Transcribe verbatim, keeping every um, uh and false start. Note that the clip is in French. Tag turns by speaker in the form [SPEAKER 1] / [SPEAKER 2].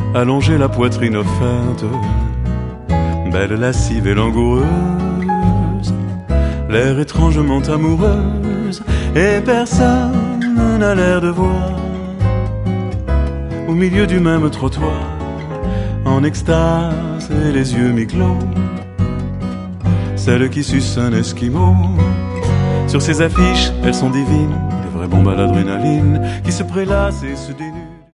[SPEAKER 1] allonger la poitrine offerte, belle, lascive et langoureuse, l'air étrangement amoureuse, et personne n'a l'air de voir. Au milieu du même trottoir, en extase et les yeux mi-clos, celle qui suce un esquimau. Sur ces affiches, elles sont divines, des vraies bombes à l'adrénaline qui se prélassent et se dénudent.